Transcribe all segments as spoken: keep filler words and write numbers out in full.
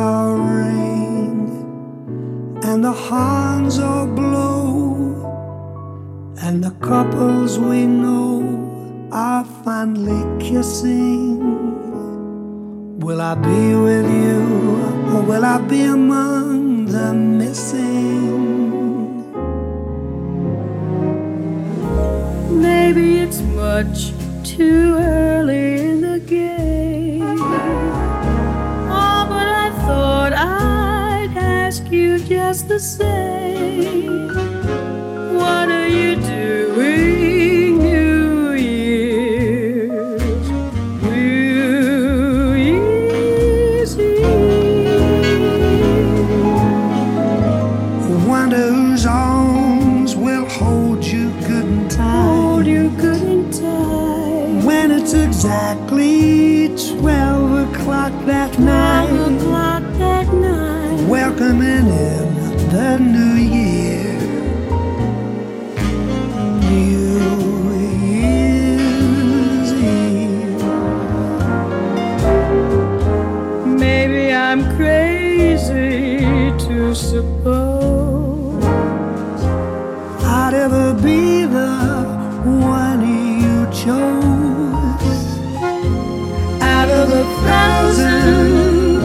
all ring and the horns all blow, and the couples we know are finally kissing. Will I be with you, or will I be among the missing? Maybe it's much too early in the game. Oh, but I thought I'd ask you just the same. What are you doing New Year's? New Year's Eve. Wonder whose arms will hold you good and tight. Hold you good and tight. When it's exactly twelve o'clock that night. Twelve o'clock that night. Welcoming in the new year. New Year's Eve. Maybe I'm crazy to suppose I'd ever be the one you chose. Out of a thousand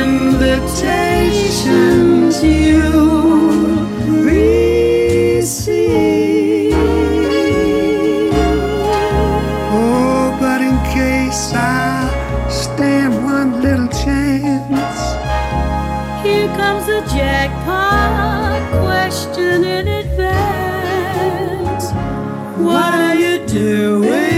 invitations you receive. Oh, but in case I stand one little chance, here comes the jackpot question in advance. what are you doing?